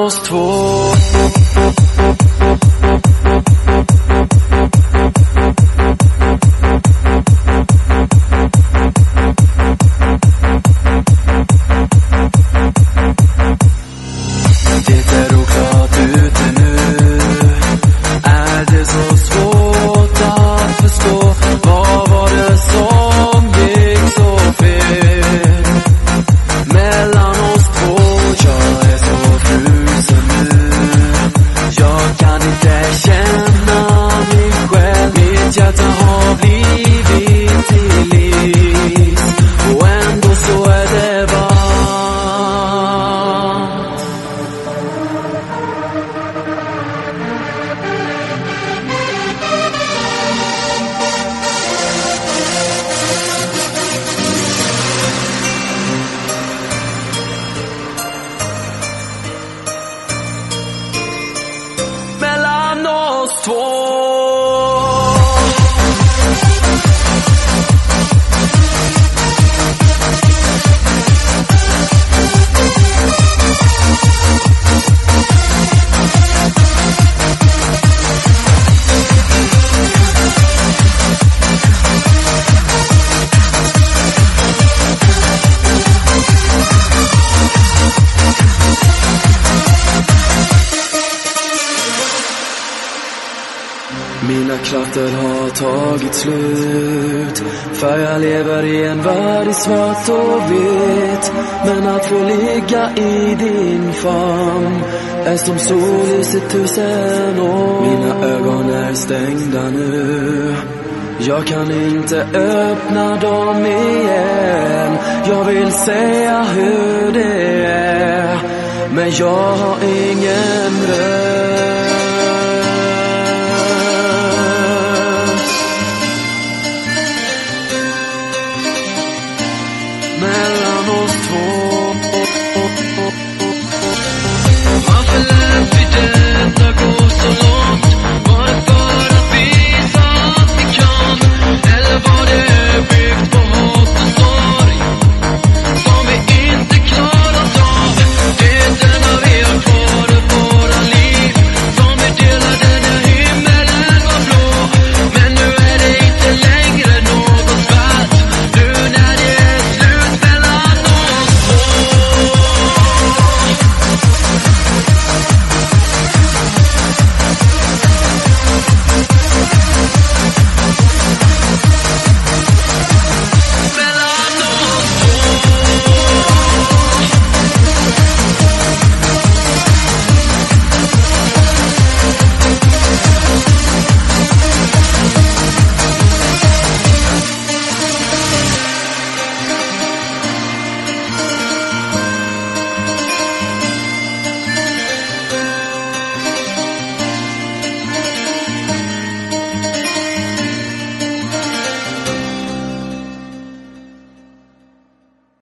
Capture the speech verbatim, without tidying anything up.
oss två. Det är oklart ute nu. Är det så svårt att förstå? Vad var det som gick så fel mellan oss två? Jag är så frusen nu. Jag kan inte känna mig själv. Mitt hjärta har blivit till is, och ändå så är det varmt. Mellan oss två. Mina krafter har tagit slut, för jag lever i en värld i svart och vitt. Men att få ligga i din famn är som sollys i tusen år. Mina ögon är stängda nu, jag kan inte öppna dem igen. Jag vill säga hur det är, men jag har ingen röst.